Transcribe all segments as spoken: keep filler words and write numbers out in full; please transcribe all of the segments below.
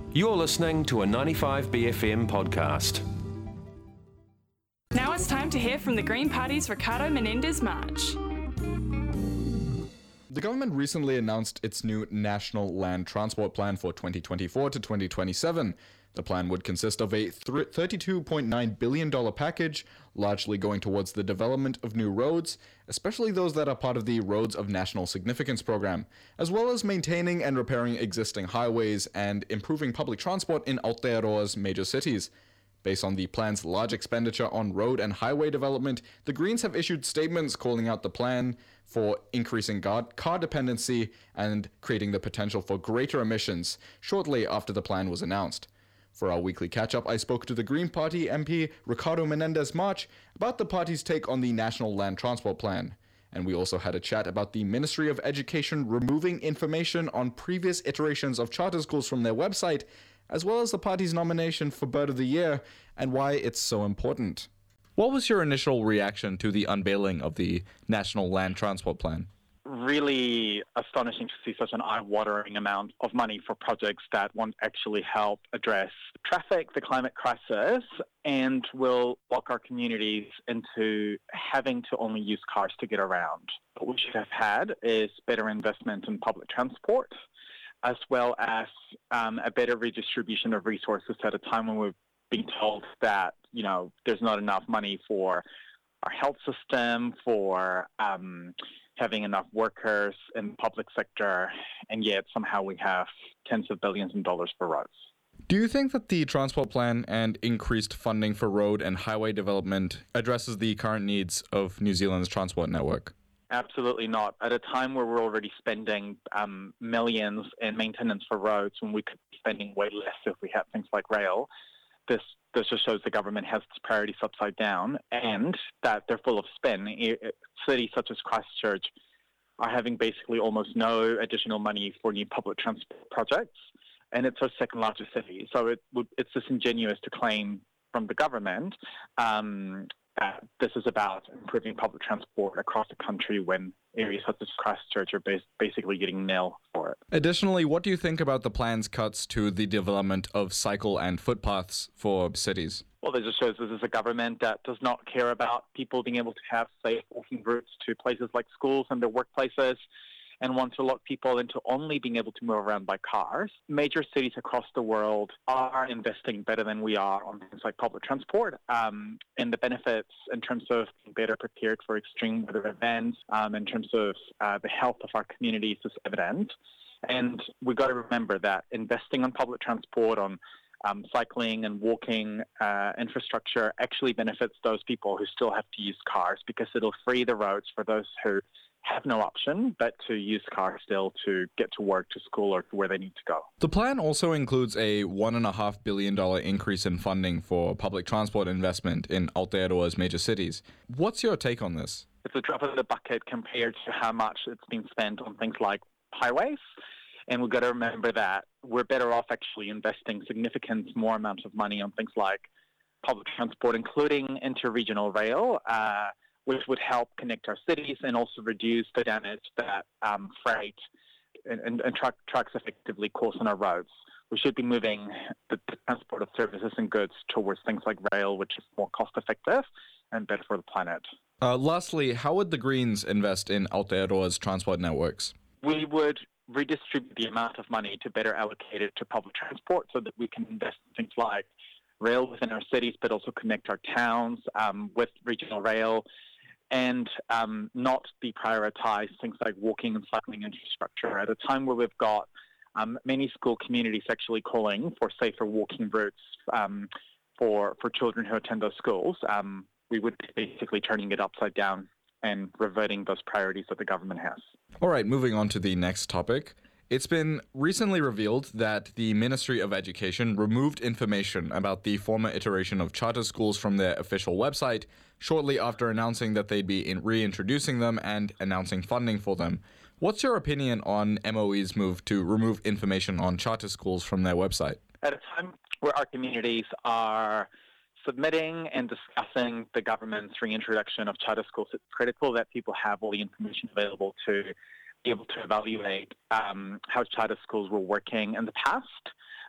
You're listening to a ninety-five B F M podcast. Now it's time to hear from the Green Party's Ricardo Menendez-March. The government recently announced its new National Land Transport Plan for twenty twenty-four to twenty twenty-seven. The plan would consist of a thirty-two point nine billion dollars package, largely going towards the development of new roads, especially those that are part of the Roads of National Significance program, as well as maintaining and repairing existing highways and improving public transport in Aotearoa's major cities. Based on the plan's large expenditure on road and highway development, the Greens have issued statements calling out the plan for increasing car dependency and creating the potential for greater emissions shortly after the plan was announced. For our weekly catch-up, I spoke to the Green Party M P Ricardo Menendez-March about the party's take on the National Land Transport Plan. And we also had a chat about the Ministry of Education removing information on previous iterations of charter schools from their website, as well as the party's nomination for Bird of the Year and why it's so important. What was your initial reaction to the unveiling of the National Land Transport Plan? Really astonishing to see such an eye-watering amount of money for projects that won't actually help address traffic, the climate crisis, and will lock our communities into having to only use cars to get around. What we should have had is better investment in public transport, as well as um, a better redistribution of resources at a time when we're being told that, you know, there's not enough money for our health system, for um, having enough workers in the public sector, and yet somehow we have tens of billions of dollars for roads. Do you think that the transport plan and increased funding for road and highway development addresses the current needs of New Zealand's transport network? Absolutely not. At a time where we're already spending um, millions in maintenance for roads when we could be spending way less if we had things like rail, this this just shows the government has its priorities upside down and that they're full of spin. Cities such as Christchurch are having basically almost no additional money for new public transport projects, and it's our second largest city. So it would, it's disingenuous to claim from the government um, that this is about improving public transport across the country when areas such as Christchurch are bas- basically getting nil for it. Additionally, what do you think about the plan's cuts to the development of cycle and footpaths for cities? Well, this just shows this is a government that does not care about people being able to have safe walking routes to places like schools and their workplaces, and want to lock people into only being able to move around by cars. Major cities across the world are investing better than we are on things like public transport, um, and the benefits in terms of being better prepared for extreme weather events, um, in terms of uh, the health of our communities is evident. And we've got to remember that investing on public transport, on um, cycling and walking uh, infrastructure actually benefits those people who still have to use cars, because it'll free the roads for those who have no option but to use cars still to get to work, to school, or to where they need to go. The plan also includes a one point five billion dollars increase in funding for public transport investment in Aotearoa's major cities. What's your take on this? It's a drop in the bucket compared to how much it's been spent on things like highways. And we've got to remember that we're better off actually investing significant more amounts of money on things like public transport, including interregional rail, uh, which would help connect our cities and also reduce the damage that um, freight and, and, and truck, trucks effectively cause on our roads. We should be moving the, the transport of services and goods towards things like rail, which is more cost-effective and better for the planet. Uh, lastly, how would the Greens invest in Aotearoa's transport networks? We would redistribute the amount of money to better allocate it to public transport so that we can invest in things like rail within our cities, but also connect our towns um, with regional rail, and um, not deprioritize things like walking and cycling infrastructure at a time where we've got um, many school communities actually calling for safer walking routes um, for, for children who attend those schools. Um, we would be basically turning it upside down and reverting those priorities that the government has. All right, moving on to the next topic. It's been recently revealed that the Ministry of Education removed information about the former iteration of charter schools from their official website shortly after announcing that they'd be in reintroducing them and announcing funding for them. What's your opinion on M O E's move to remove information on charter schools from their website? At a time where our communities are submitting and discussing the government's reintroduction of charter schools, it's critical that people have all the information available to be able to evaluate um, how charter schools were working in the past,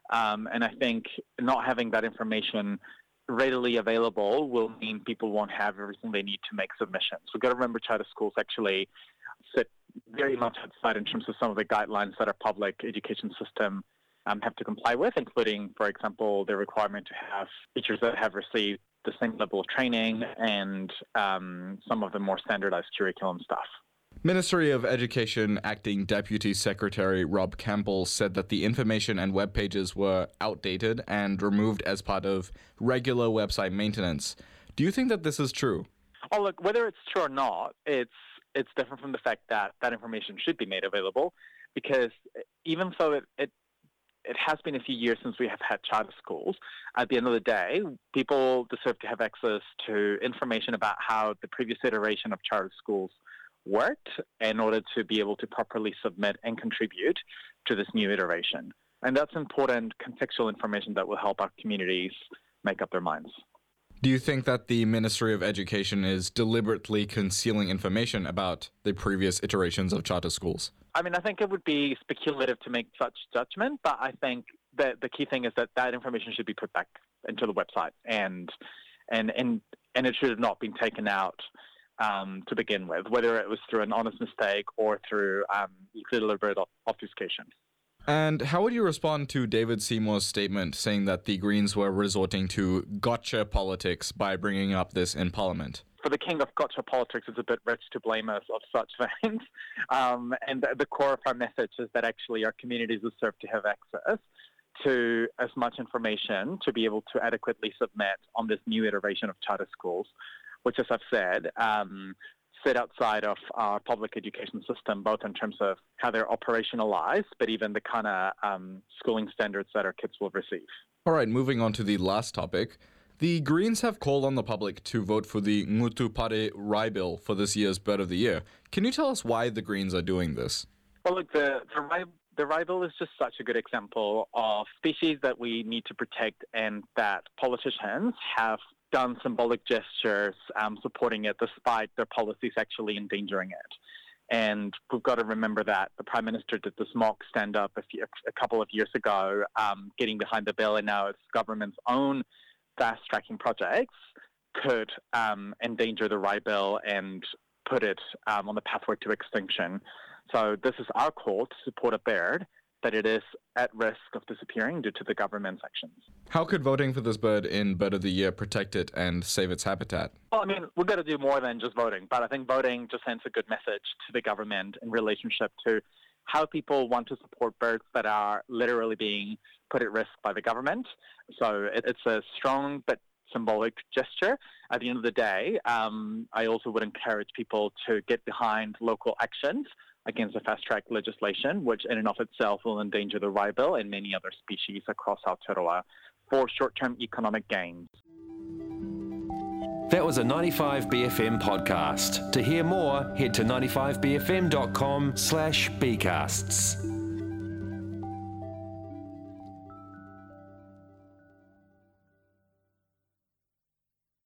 Um, and I think not having that information readily available will mean people won't have everything they need to make submissions. We've got to remember charter schools actually sit very much outside in terms of some of the guidelines that our public education system um, have to comply with, including, for example, the requirement to have teachers that have received the same level of training and um, some of the more standardized curriculum stuff. Ministry of Education Acting Deputy Secretary Rob Campbell said that the information and web pages were outdated and removed as part of regular website maintenance. Do you think that this is true? Oh, look, whether it's true or not, it's it's different from the fact that that information should be made available, because even though it, it it has been a few years since we have had charter schools, at the end of the day, people deserve to have access to information about how the previous iteration of charter schools worked in order to be able to properly submit and contribute to this new iteration. And that's important contextual information that will help our communities make up their minds. Do you think that the Ministry of Education is deliberately concealing information about the previous iterations of charter schools? I mean, I think it would be speculative to make such judgment, but I think that the key thing is that that information should be put back into the website, and and and, and it should have not been taken out um, to begin with, whether it was through an honest mistake or through um, deliberate obfuscation. And how would you respond to David Seymour's statement saying that the Greens were resorting to gotcha politics by bringing up this in Parliament? For the king of gotcha politics, it's a bit rich to blame us of such things. Um, and the, the core of our message is that actually our communities deserve to have access to as much information to be able to adequately submit on this new iteration of charter schools, which, as I've said, um, sit outside of our public education system, both in terms of how they're operationalized, but even the kind of um, schooling standards that our kids will receive. All right, moving on to the last topic. The Greens have called on the public to vote for the Ngutu Pare Rai Bill for this year's Bird of the Year. Can you tell us why the Greens are doing this? Well, look, the, the, Rai, the Rai Bill is just such a good example of species that we need to protect and that politicians have done symbolic gestures um, supporting it despite their policies actually endangering it. And we've got to remember that the Prime Minister did this mock stand-up a, few, a couple of years ago, um, getting behind the bill, and now it's government's own fast-tracking projects could um, endanger the Rai Bill and put it um, on the pathway to extinction. So this is our call to support a bird that it is at risk of disappearing due to the government's actions. How could voting for this bird in Bird of the Year protect it and save its habitat? Well, I mean, we've got to do more than just voting, but I think voting just sends a good message to the government in relationship to how people want to support birds that are literally being put at risk by the government. So it, it's a strong but symbolic gesture. At the end of the day, um, I also would encourage people to get behind local actions against the fast-track legislation, which in and of itself will endanger the Rai Bill and many other species across Aotearoa for short-term economic gains. That was a ninety-five B F M podcast. To hear more, head to ninety-five B F M dot com slash B casts.